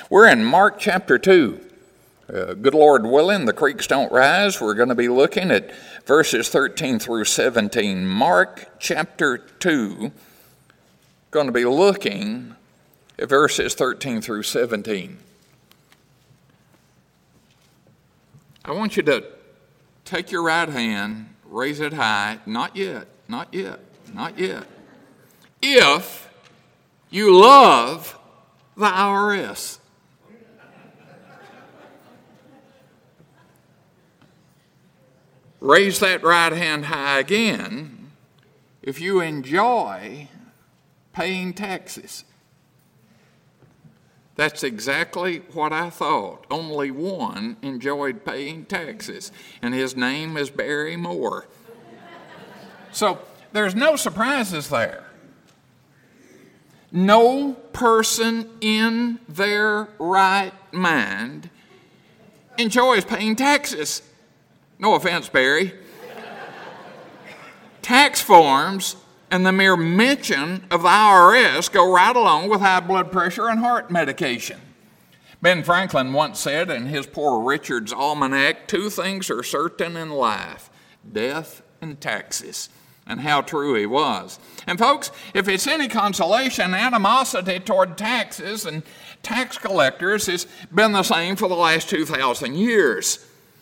We're in Mark chapter 2. Good Lord willing, the creeks don't rise. We're going to be looking at verses 13 through 17. Mark chapter 2. Going to be looking at verses 13 through 17. I want you to take your right hand, raise it high. Not yet, not yet, not yet. If you love the IRS. Raise that right hand high again if you enjoy paying taxes. That's exactly what I thought. Only one enjoyed paying taxes, and his name is Barry Moore. So there's no surprises there. No person in their right mind enjoys paying taxes. No offense, Barry. Tax forms and the mere mention of the IRS go right along with high blood pressure and heart medication. Ben Franklin once said in his Poor Richard's Almanac, 2 things are certain in life, death and taxes. And how true he was. And folks, if it's any consolation, animosity toward taxes and tax collectors has been the same for the last 2,000 years.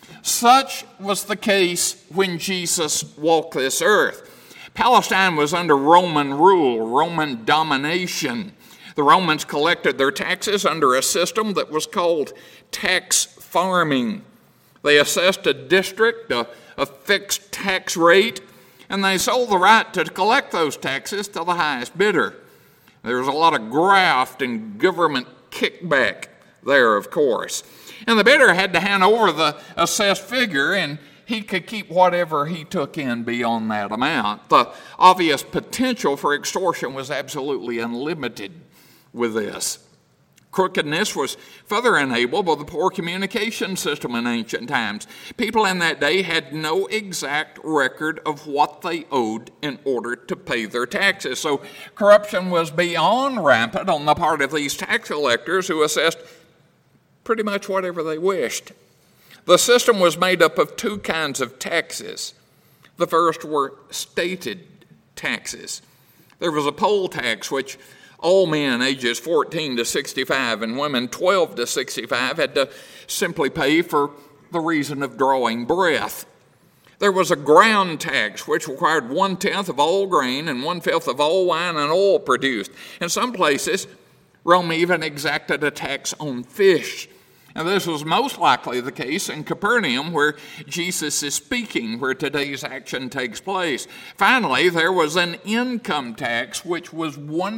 Such was the case when Jesus walked this earth. Palestine was under Roman rule, Roman domination. The Romans collected their taxes under a system that was called tax farming. They assessed a district, a fixed tax rate, and they sold the right to collect those taxes to the highest bidder. There was a lot of graft and government kickback there, of course. And the bidder had to hand over the assessed figure, and he could keep whatever he took in beyond that amount. The obvious potential for extortion was absolutely unlimited with this. Crookedness was further enabled by the poor communication system in ancient times. People in that day had no exact record of what they owed in order to pay their taxes. So corruption was beyond rampant on the part of these tax collectors who assessed pretty much whatever they wished. The system was made up of 2 kinds of taxes. The first were stated taxes. There was a poll tax, which all men ages 14 to 65 and women 12 to 65 had to simply pay for the reason of drawing breath. There was a ground tax, which required 1/10 of all grain and 1/5 of all wine and oil produced. In some places, Rome even exacted a tax on fish. Now, this was most likely the case in Capernaum, where Jesus is speaking, where today's action takes place. Finally, there was an income tax, which was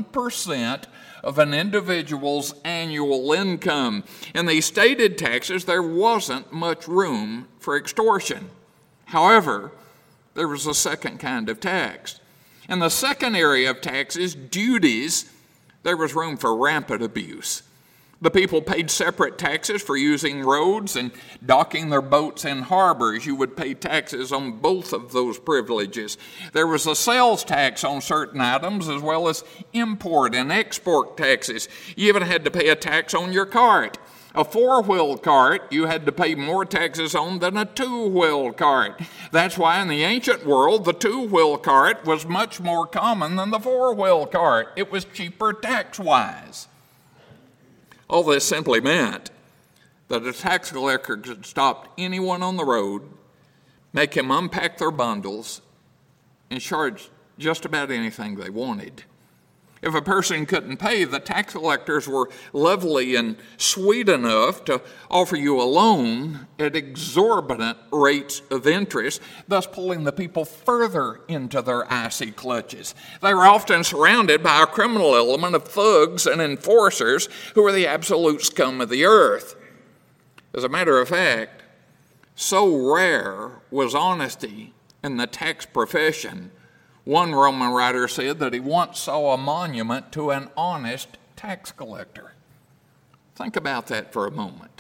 1% of an individual's annual income. In these stated taxes, there wasn't much room for extortion. However, there was a second kind of tax. In the second area of taxes, duties, there was room for rampant abuse. The people paid separate taxes for using roads and docking their boats in harbors. You would pay taxes on both of those privileges. There was a sales tax on certain items as well as import and export taxes. You even had to pay a tax on your cart. A 4-wheel cart you had to pay more taxes on than a 2-wheel cart. That's why in the ancient world, the 2-wheel cart was much more common than the 4-wheel cart. It was cheaper tax-wise. All this simply meant that a tax collector could stop anyone on the road, make him unpack their bundles, and charge just about anything they wanted. If a person couldn't pay, the tax collectors were lovely and sweet enough to offer you a loan at exorbitant rates of interest, thus pulling the people further into their icy clutches. They were often surrounded by a criminal element of thugs and enforcers who were the absolute scum of the earth. As a matter of fact, so rare was honesty in the tax profession, one Roman writer said that he once saw a monument to an honest tax collector. Think about that for a moment.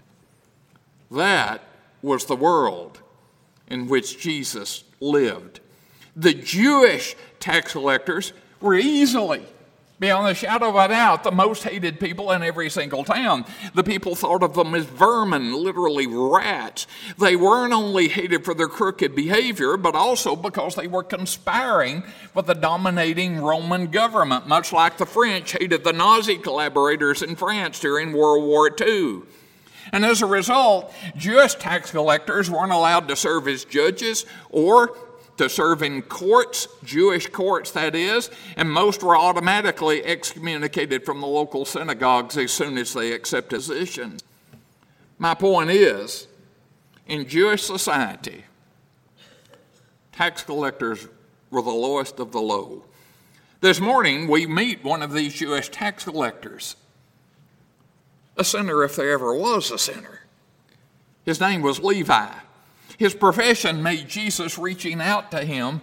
That was the world in which Jesus lived. The Jewish tax collectors were easily Beyond the shadow of a doubt, the most hated people in every single town. The people thought of them as vermin, literally rats. They weren't only hated for their crooked behavior, but also because they were conspiring with the dominating Roman government, much like the French hated the Nazi collaborators in France during World War II. And as a result, Jewish tax collectors weren't allowed to serve as judges or to serve in courts, Jewish courts that is, and most were automatically excommunicated from the local synagogues as soon as they accepted positions. My point is, in Jewish society, tax collectors were the lowest of the low. This morning, we meet one of these Jewish tax collectors, a sinner if there ever was a sinner. His name was Levi. His profession made Jesus reaching out to him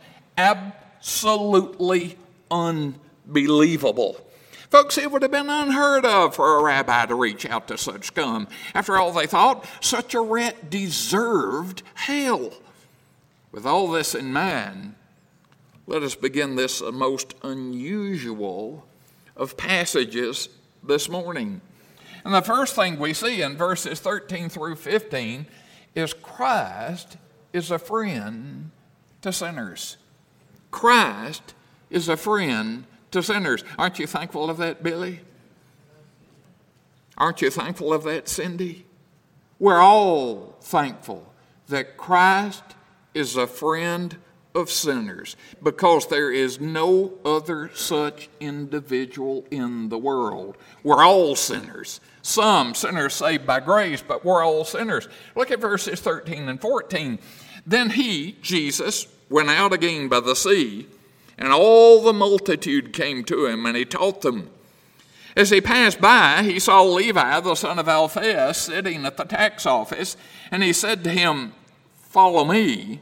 absolutely unbelievable. Folks, it would have been unheard of for a rabbi to reach out to such scum. After all, they thought such a rat deserved hell. With all this in mind, let us begin this most unusual of passages this morning. And the first thing we see in verses 13 through 15 is Christ is a friend to sinners. Christ is a friend to sinners. Aren't you thankful of that, Billy? Aren't you thankful of that, Cindy? We're all thankful that Christ is a friend of sinners because there is no other such individual in the world. We're all sinners. Some sinners saved by grace, but we're all sinners. Look at verses 13 and 14. Then he, Jesus, went out again by the sea, and all the multitude came to him, and he taught them. As he passed by, he saw Levi, the son of Alphaeus, sitting at the tax office, and he said to him, "Follow me."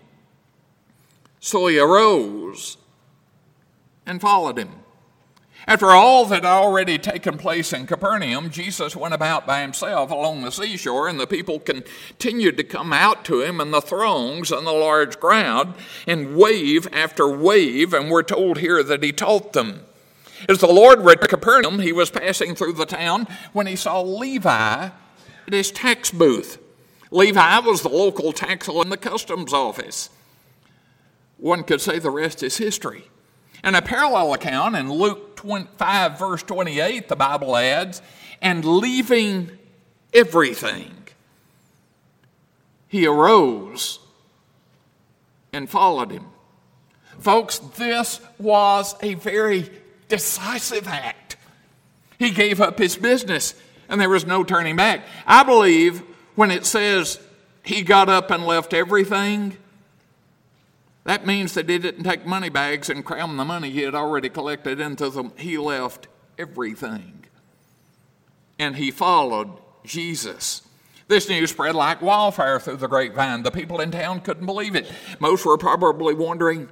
So he arose and followed him. After all that had already taken place in Capernaum, Jesus went about by himself along the seashore, and the people continued to come out to him, and the throngs and the large crowd, and wave after wave, and we're told here that he taught them. As the Lord returned to Capernaum, he was passing through the town when he saw Levi at his tax booth. Levi was the local tax collector in the customs office. One could say the rest is history. And a parallel account in Luke 5, verse 28, the Bible adds, and leaving everything, he arose and followed him. Folks, this was a very decisive act. He gave up his business, and there was no turning back. I believe when it says he got up and left everything, that means that he didn't take money bags and cram the money he had already collected into them. He left everything. And he followed Jesus. This news spread like wildfire through the grapevine. The people in town couldn't believe it. Most were probably wondering,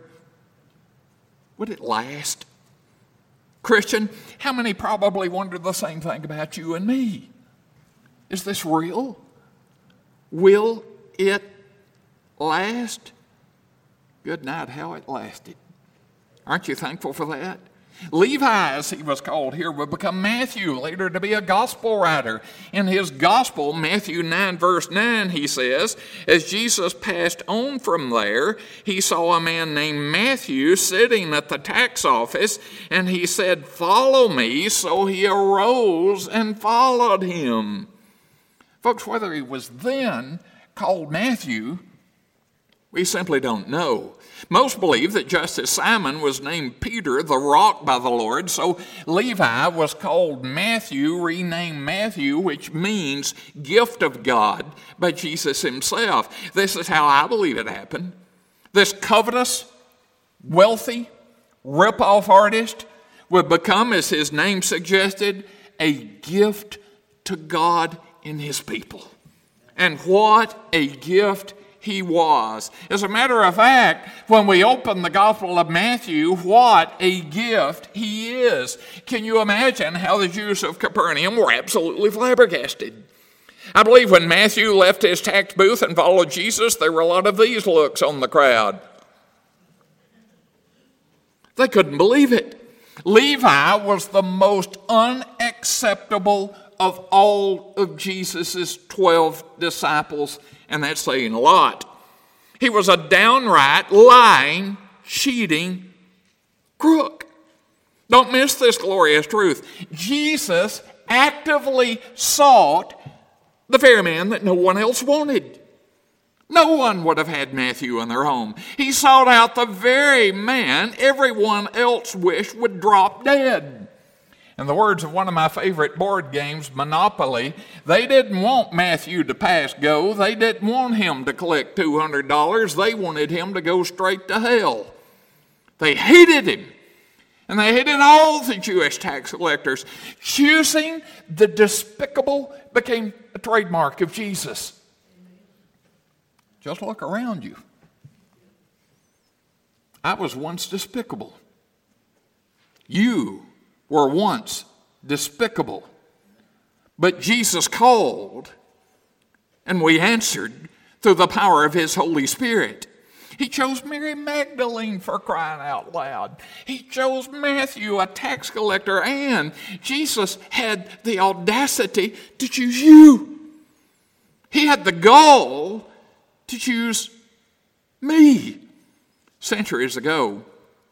would it last? Christian, how many probably wondered the same thing about you and me? Is this real? Will it last? Good night, how it lasted. Aren't you thankful for that? Levi, as he was called here, would become Matthew, later to be a gospel writer. In his gospel, Matthew 9, verse 9, he says, as Jesus passed on from there, he saw a man named Matthew sitting at the tax office, and he said, "Follow me." So he arose and followed him. Folks, whether he was then called Matthew, we simply don't know. Most believe that just as Simon was named Peter, the rock, by the Lord, so Levi was called Matthew, renamed Matthew, which means gift of God, by Jesus himself. This is how I believe it happened. This covetous, wealthy, rip-off artist would become, as his name suggested, a gift to God and his people. And what a gift he was. As a matter of fact, when we open the Gospel of Matthew, what a gift he is. Can you imagine how the Jews of Capernaum were absolutely flabbergasted? I believe when Matthew left his tax booth and followed Jesus, there were a lot of these looks on the crowd. They couldn't believe it. Levi was the most unacceptable of all of Jesus' 12 disciples, and that's saying a lot. He was a downright lying, cheating crook. Don't miss this glorious truth. Jesus actively sought the very man that no one else wanted. No one would have had Matthew in their home. He sought out the very man everyone else wished would drop dead. In the words of one of my favorite board games, Monopoly, they didn't want Matthew to pass go. They didn't want him to collect $200. They wanted him to go straight to hell. They hated him. And they hated all the Jewish tax collectors. Choosing the despicable became a trademark of Jesus. Just look around you. I was once despicable. You were once despicable. But Jesus called, and we answered through the power of his Holy Spirit. He chose Mary Magdalene, for crying out loud. He chose Matthew, a tax collector, and Jesus had the audacity to choose you. He had the gall to choose me. Centuries ago,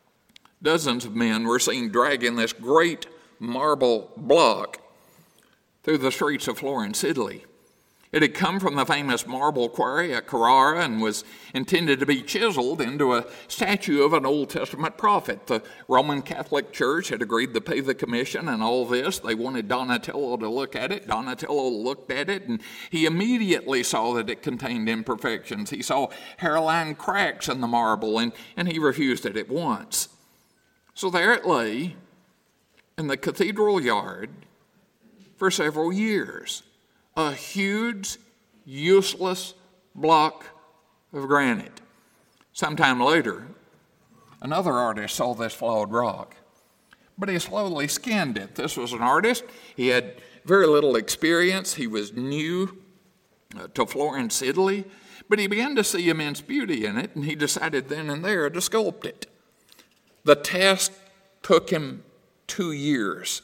dozens of men were seen dragging this great marble block through the streets of Florence, Italy. It had come from the famous marble quarry at Carrara and was intended to be chiseled into a statue of an Old Testament prophet. The Roman Catholic Church had agreed to pay the commission and all this. They wanted Donatello to look at it. Donatello looked at it, and he immediately saw that it contained imperfections. He saw hairline cracks in the marble, and he refused it at once. So there it lay in the cathedral yard for several years. A huge, useless block of granite. Sometime later, another artist saw this flawed rock, but he slowly scanned it. This was an artist. He had very little experience. He was new to Florence, Italy, but he began to see immense beauty in it, and he decided then and there to sculpt it. The task took him 2 years.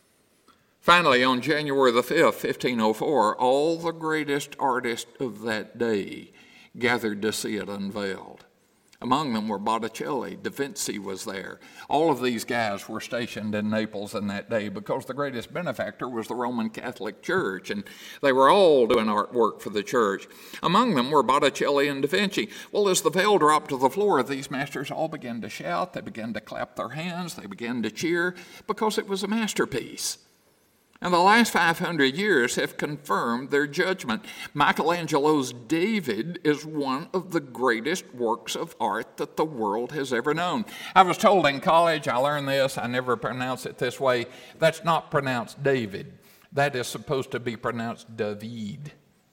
Finally, on January the 5th, 1504, all the greatest artists of that day gathered to see it unveiled. Among them were Botticelli. Da Vinci was there. All of these guys were stationed in Naples in that day because the greatest benefactor was the Roman Catholic Church, and they were all doing artwork for the church. Among them were Botticelli and Da Vinci. Well, as the veil dropped to the floor, these masters all began to shout. They began to clap their hands. They began to cheer because it was a masterpiece. And the last 500 years have confirmed their judgment. Michelangelo's David is one of the greatest works of art that the world has ever known. I was told in college, I learned this, I never pronounce it this way, that's not pronounced David. That is supposed to be pronounced David.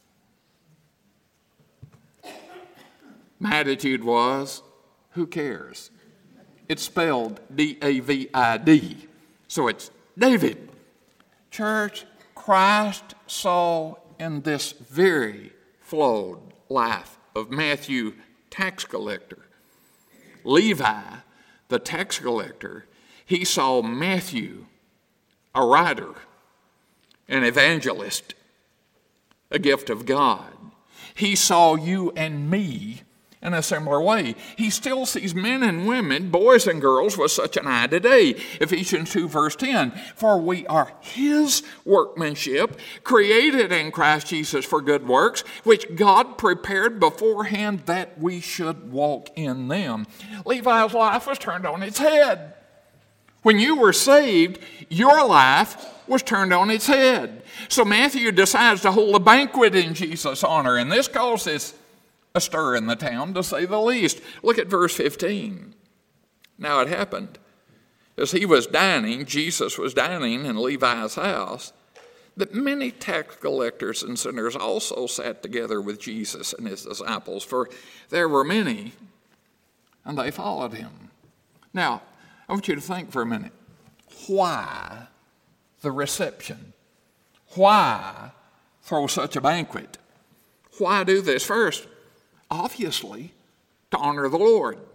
My attitude was, who cares? It's spelled D-A-V-I-D, so it's David. Church, Christ saw in this very flawed life of Matthew, tax collector, Levi, the tax collector, he saw Matthew, a writer, an evangelist, a gift of God. He saw you and me in a similar way. He still sees men and women, boys and girls, with such an eye today. Ephesians 2 verse 10, for we are his workmanship, created in Christ Jesus for good works, which God prepared beforehand that we should walk in them. Levi's life was turned on its head. When you were saved, your life was turned on its head. So Matthew decides to hold a banquet in Jesus' honor, and this causes a stir in the town, to say the least. Look at verse 15. Now it happened, as he was dining, Jesus was dining in Levi's house, that many tax collectors and sinners also sat together with Jesus and his disciples, for there were many, and they followed him. Now, I want you to think for a minute. Why the reception? Why throw such a banquet? Why do this? First, obviously, to honor the Lord.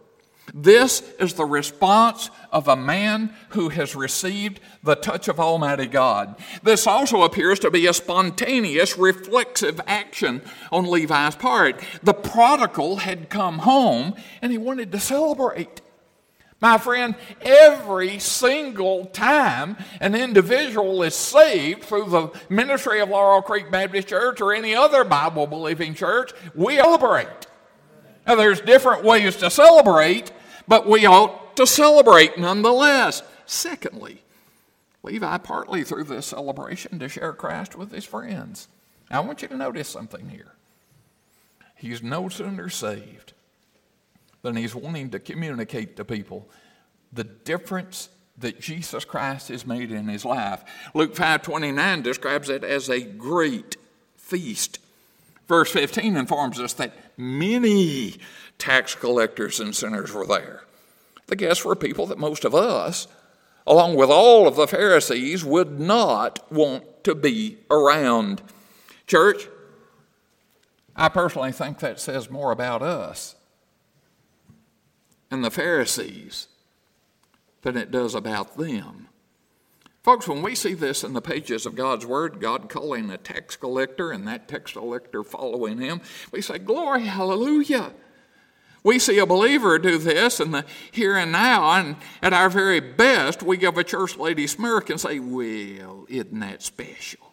This is the response of a man who has received the touch of Almighty God. This also appears to be a spontaneous, reflexive action on Levi's part. The prodigal had come home and he wanted to celebrate. My friend, every single time an individual is saved through the ministry of Laurel Creek Baptist Church or any other Bible-believing church, we celebrate. Now, there's different ways to celebrate, but we ought to celebrate nonetheless. Secondly, Levi partly through this celebration to share Christ with his friends. Now, I want you to notice something here. He's no sooner saved than he's wanting to communicate to people the difference that Jesus Christ has made in his life. Luke 5:29 describes it as a great feast. Verse 15 informs us that many tax collectors and sinners were there. The guests were people that most of us, along with all of the Pharisees, would not want to be around. Church, I personally think that says more about us and the Pharisees than it does about them. Folks, when we see this in the pages of God's Word, God calling a tax collector and that tax collector following him, we say, glory, hallelujah. We see a believer do this in the here and now, and at our very best, we give a church lady smirk and say, well, isn't that special?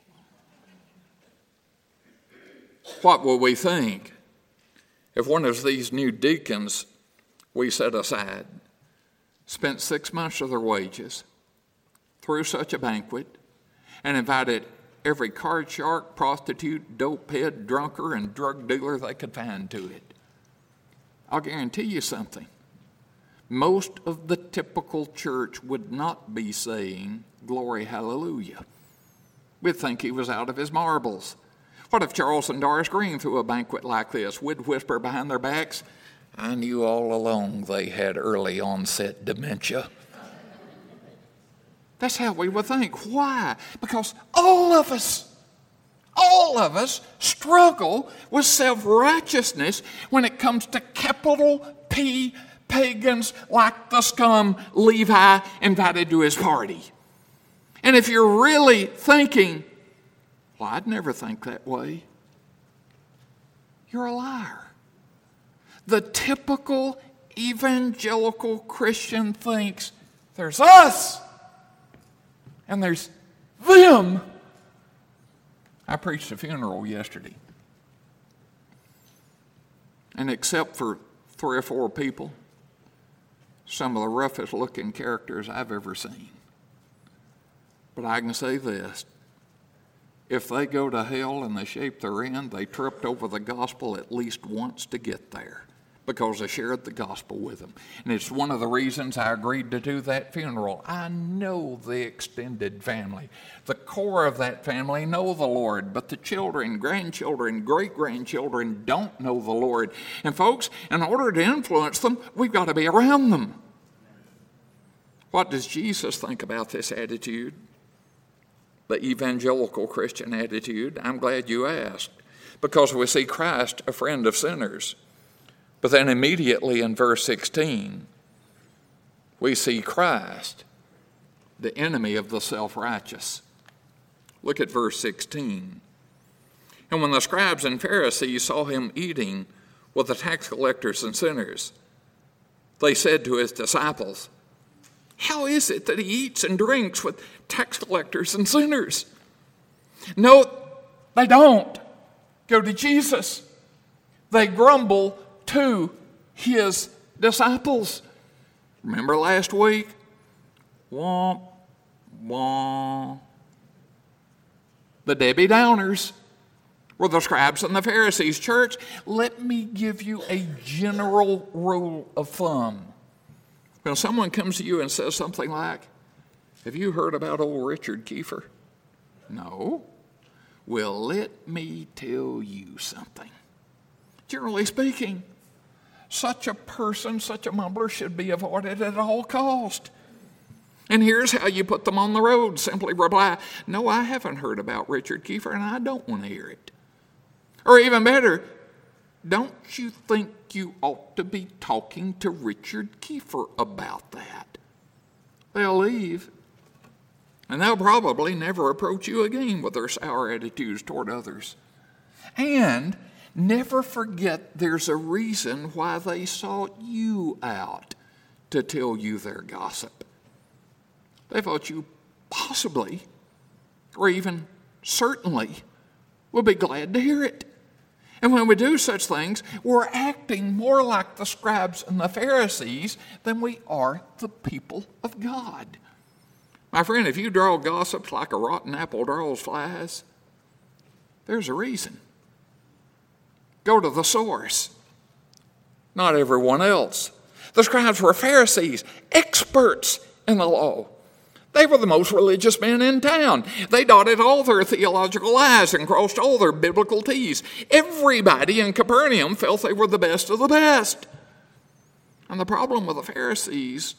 What will we think if one of these new deacons we set aside spent 6 months of their wages through such a banquet and invited every card shark, prostitute, dopehead, drunker, and drug dealer they could find to it? I'll guarantee you something. Most of the typical church would not be saying, glory, hallelujah. We'd think he was out of his marbles. What if Charles and Doris Green threw a banquet like this? We'd whisper behind their backs, I knew all along they had early onset dementia. That's how we would think. Why? Because all of us struggle with self-righteousness when it comes to capital P pagans like the scum Levi invited to his party. And if you're really thinking, well, I'd never think that way, you're a liar. The typical evangelical Christian thinks there's us and there's them. I preached a funeral yesterday. And except for 3 or 4 people, some of the roughest looking characters I've ever seen. But I can say this. If they go to hell in the shape they're in, they tripped over the gospel at least once to get there, because I shared the gospel with them. And it's one of the reasons I agreed to do that funeral. I know the extended family. The core of that family know the Lord, but the children, grandchildren, great-grandchildren don't know the Lord. And folks, in order to influence them, we've got to be around them. What does Jesus think about this attitude? The evangelical Christian attitude? I'm glad you asked, because we see Christ a friend of sinners. But then immediately in verse 16, we see Christ, the enemy of the self-righteous. Look at verse 16. And when the scribes and Pharisees saw him eating with the tax collectors and sinners, they said to his disciples, how is it that he eats and drinks with tax collectors and sinners? No, they don't go to Jesus. They grumble to his disciples. Remember last week? Womp, womp. The Debbie Downers were the scribes and the Pharisees. Church, let me give you a general rule of thumb. When someone comes to you and says something like, have you heard about old Richard Kiefer? No. Well, let me tell you something. Generally speaking, such a person, such a mumbler should be avoided at all cost. And here's how you put them on the road. Simply reply, no, I haven't heard about Richard Kiefer and I don't want to hear it. Or even better, don't you think you ought to be talking to Richard Kiefer about that? They'll leave, and they'll probably never approach you again with their sour attitudes toward others. And never forget there's a reason why they sought you out to tell you their gossip. They thought you possibly, or even certainly, would be glad to hear it. And when we do such things, we're acting more like the scribes and the Pharisees than we are the people of God. My friend, if you draw gossips like a rotten apple draws flies, there's a reason. Go to the source, not everyone else. The scribes were Pharisees, experts in the law. They were the most religious men in town. They dotted all their theological I's and crossed all their biblical T's. Everybody in Capernaum felt they were the best of the best. And the problem with the Pharisees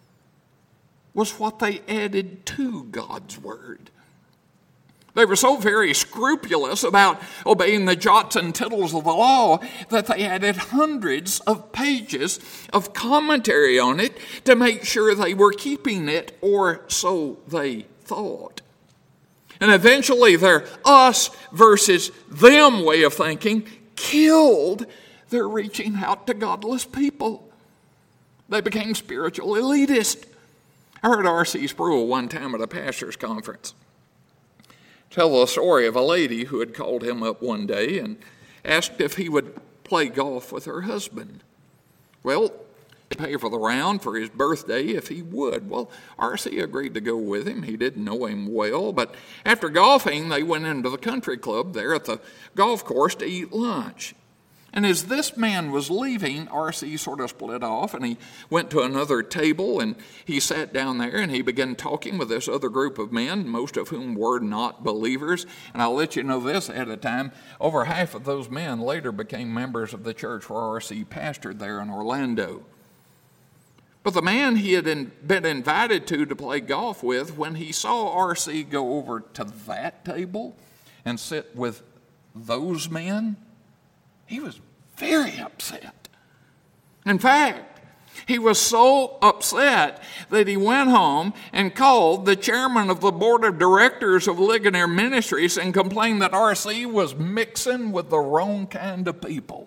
was what they added to God's word. They were so very scrupulous about obeying the jots and tittles of the law that they added hundreds of pages of commentary on it to make sure they were keeping it, or so they thought. And eventually their us versus them way of thinking killed their reaching out to godless people. They became spiritual elitists. I heard R.C. Sproul one time at a pastor's conference tell the story of a lady who had called him up one day and asked if he would play golf with her husband. Well, he'd pay for the round for his birthday if he would. Well, R.C. agreed to go with him. He didn't know him well, but after golfing, they went into the country club there at the golf course to eat lunch. And as this man was leaving, R.C. sort of split off, and he went to another table, and he sat down there, and he began talking with this other group of men, most of whom were not believers. And I'll let you know this ahead of time. Over half of those men later became members of the church where R.C. pastored there in Orlando. But the man he had been invited to play golf with, when he saw R.C. go over to that table and sit with those men, he was very upset. In fact, he was so upset that he went home and called the chairman of the board of directors of Ligonier Ministries and complained that R.C. was mixing with the wrong kind of people.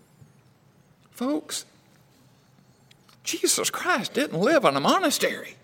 Folks, Jesus Christ didn't live in a monastery.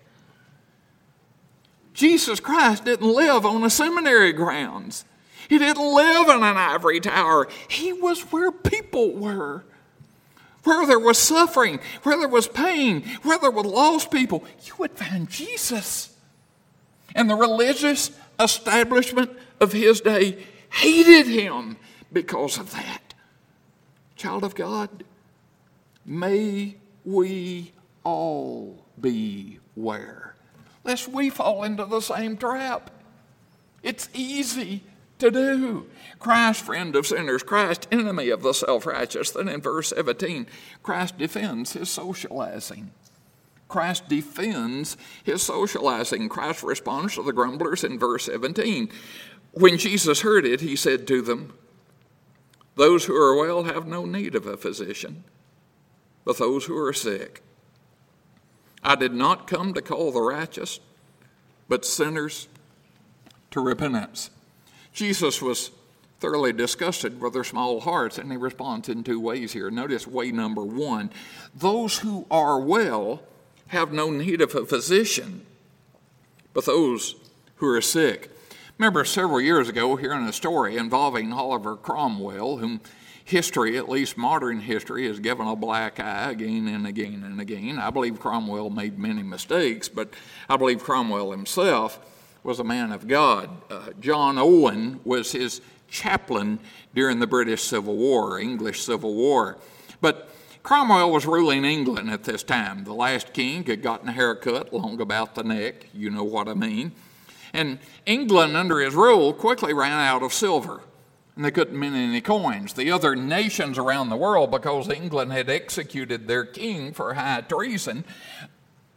Jesus Christ didn't live on a seminary grounds. He didn't live in an ivory tower. He was where people were. Where there was suffering, where there was pain, where there were lost people, you would find Jesus. And the religious establishment of his day hated him because of that. Child of God, may we all beware, lest we fall into the same trap. It's easy to do. Christ, friend of sinners, Christ, enemy of the self-righteous. Then in verse 17, Christ defends his socializing. Christ defends his socializing. Christ responds to the grumblers in verse 17. When Jesus heard it, he said to them, "Those who are well have no need of a physician, but those who are sick. I did not come to call the righteous, but sinners to repentance." Jesus was thoroughly disgusted with their small hearts, and he responds in two ways here. Notice way number one. Those who are well have no need of a physician, but those who are sick. Remember several years ago hearing a story involving Oliver Cromwell, whom history, at least modern history, has given a black eye again and again and again. I believe Cromwell made many mistakes, but I believe Cromwell himself was a man of God. John Owen was his chaplain during the British Civil War, English Civil War. But Cromwell was ruling England at this time. The last king had gotten a haircut long about the neck, you know what I mean. And England, under his rule, quickly ran out of silver, and they couldn't mint any coins. The other nations around the world, because England had executed their king for high treason,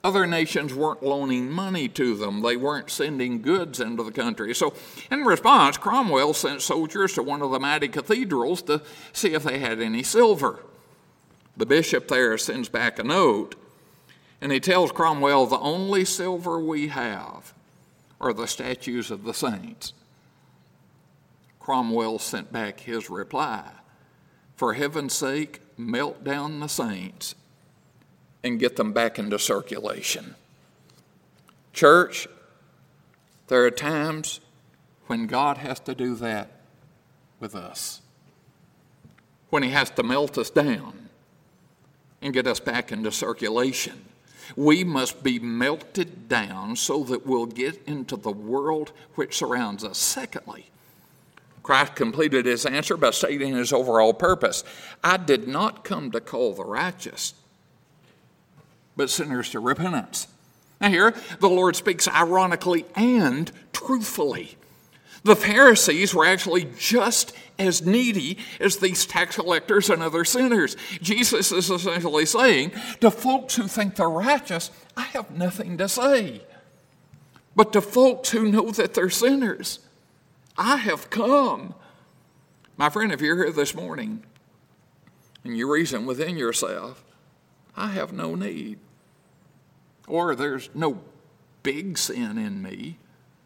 Other nations weren't loaning money to them. They weren't sending goods into the country. So in response, Cromwell sent soldiers to one of the mighty cathedrals to see if they had any silver. The bishop there sends back a note, and he tells Cromwell, the only silver we have are the statues of the saints. Cromwell sent back his reply, for heaven's sake, melt down the saints and get them back into circulation. Church, there are times when God has to do that with us, when he has to melt us down and get us back into circulation. We must be melted down so that we'll get into the world which surrounds us. Secondly, Christ completed his answer by stating his overall purpose. I did not come to call the righteous, but sinners to repentance. Now here, the Lord speaks ironically and truthfully. The Pharisees were actually just as needy as these tax collectors and other sinners. Jesus is essentially saying to folks who think they're righteous, I have nothing to say. But to folks who know that they're sinners, I have come. My friend, if you're here this morning and you reason within yourself, I have no need, or there's no big sin in me,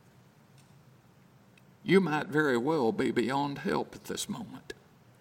you might very well be beyond help at this moment.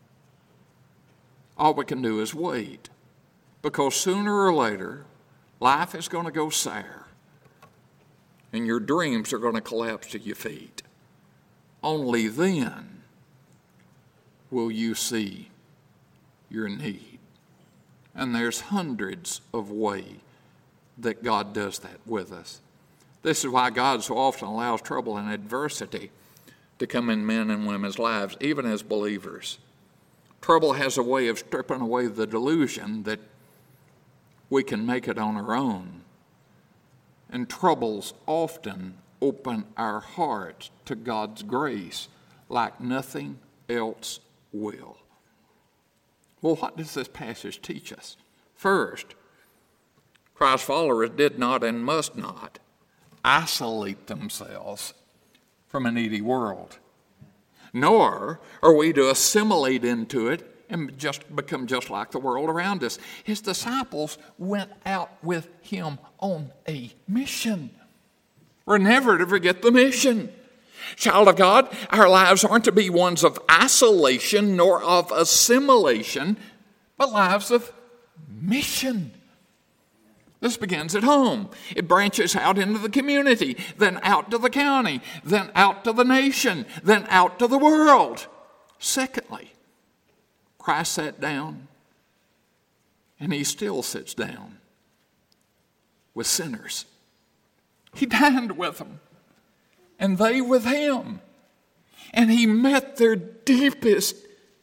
All we can do is wait, because sooner or later, life is going to go sour, and your dreams are going to collapse to your feet. Only then will you see your need. And there's hundreds of ways that God does that with us. This is why God so often allows trouble and adversity to come in men and women's lives, even as believers. Trouble has a way of stripping away the delusion that we can make it on our own. And troubles often open our hearts to God's grace like nothing else will. Well, what does this passage teach us? First, Christ's followers did not and must not isolate themselves from a needy world, nor are we to assimilate into it and just become just like the world around us. His disciples went out with him on a mission. We're never to forget the mission. Child of God, our lives aren't to be ones of isolation nor of assimilation, but lives of mission. This begins at home. It branches out into the community, then out to the county, then out to the nation, then out to the world. Secondly, Christ sat down, and he still sits down with sinners. He dined with them, and they with him. And he met their deepest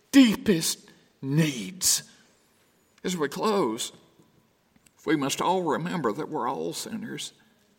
needs. As we close, we must all remember that we're all sinners,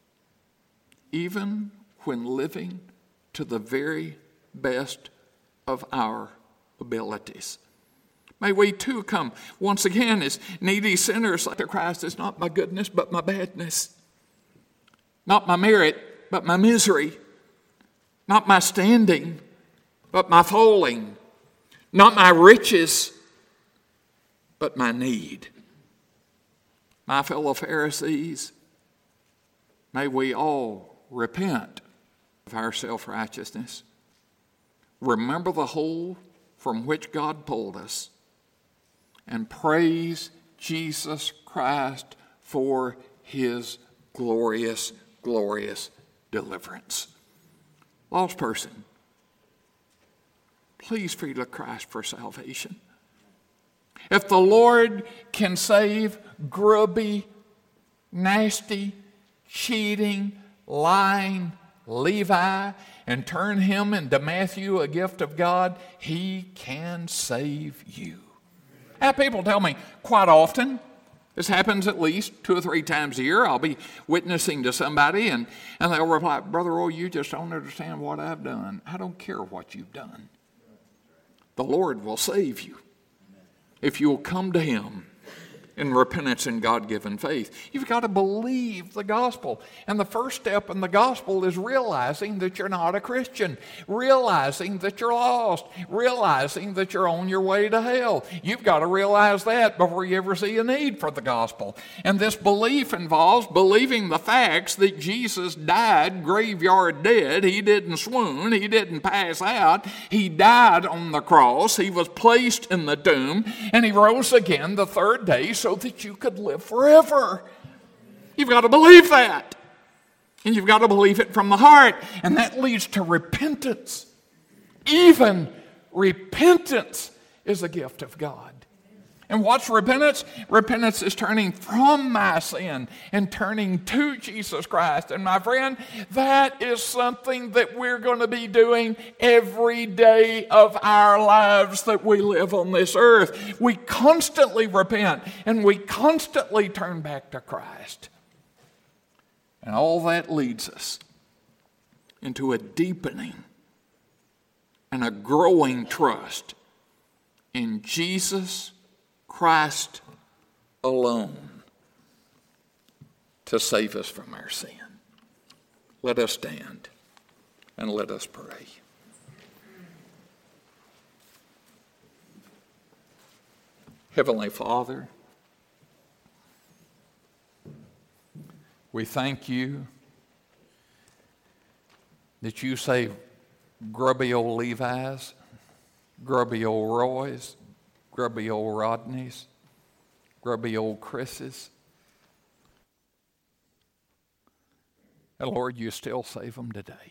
even when living to the very best of our abilities. May we too come once again as needy sinners like to Christ. It's not my goodness, but my badness. Not my merit, but my misery. Not my standing, but my falling. Not my riches, but my need. My fellow Pharisees, may we all repent of our self-righteousness. Remember the hole from which God pulled us, and praise Jesus Christ for his glorious deliverance. Lost person, please pray to Christ for salvation. If the Lord can save grubby, nasty, cheating, lying Levi and turn him into Matthew, a gift of God, he can save you. Now, people tell me quite often, this happens at least 2 or 3 times a year, I'll be witnessing to somebody and they'll reply, Brother Roy, you just don't understand what I've done. I don't care what you've done. The Lord will save you if you'll come to him in repentance and God-given faith. You've got to believe the gospel. And the first step in the gospel is realizing that you're not a Christian, realizing that you're lost, realizing that you're on your way to hell. You've got to realize that before you ever see a need for the gospel. And this belief involves believing the facts that Jesus died graveyard dead. He didn't swoon. He didn't pass out. He died on the cross. He was placed in the tomb, and he rose again the third day so that you could live forever. You've got to believe that. And you've got to believe it from the heart. And that leads to repentance. Even repentance is a gift of God. And what's repentance? Repentance is turning from my sin and turning to Jesus Christ. And my friend, that is something that we're going to be doing every day of our lives that we live on this earth. We constantly repent and we constantly turn back to Christ. And all that leads us into a deepening and a growing trust in Jesus Christ alone to save us from our sin. Let us stand and let us pray. Heavenly Father, we thank you that you save grubby old Levi's, grubby old Roy's, grubby old Rodney's, grubby old Chris's. And Lord, you still save them today.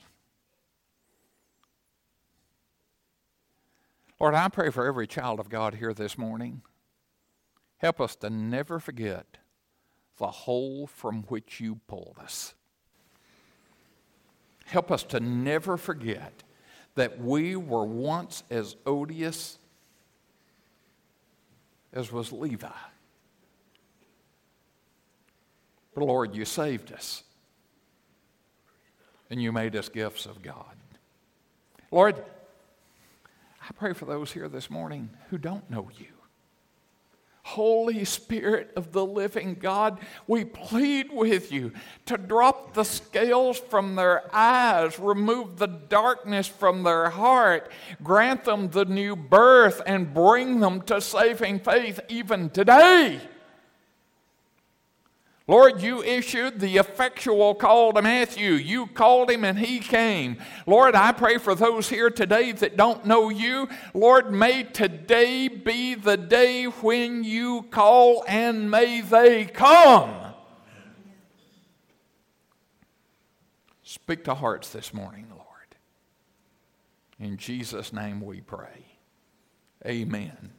Lord, I pray for every child of God here this morning. Help us to never forget the hole from which you pulled us. Help us to never forget that we were once as odious as was Levi. But Lord, you saved us. And you made us gifts of God. Lord, I pray for those here this morning who don't know you. Holy Spirit of the living God, we plead with you to drop the scales from their eyes, remove the darkness from their heart, grant them the new birth, and bring them to saving faith even today. Lord, you issued the effectual call to Matthew. You called him and he came. Lord, I pray for those here today that don't know you. Lord, may today be the day when you call, and may they come. Speak to hearts this morning, Lord. In Jesus' name we pray. Amen.